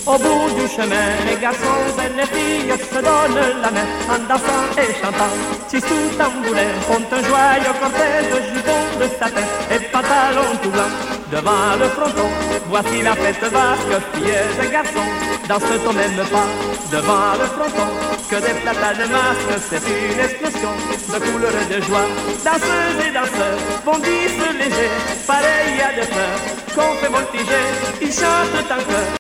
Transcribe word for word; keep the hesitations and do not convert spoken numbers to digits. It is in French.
Au bout du chemin, les garçons et les filles se donnent la main en dansant et chantant. Si sous tambourin font un joyeux cortège de jupons de satin et pantalons tout blancs devant le fronton. Voici la fête vasque, filles et garçons, dansent au même pas devant le fronton. Que des platanes de masques, c'est une explosion de couleurs et de joie. Danseuses et danseurs bondissent légers, pareil à des fleurs qu'on fait voltiger. Ils chantent en chœur.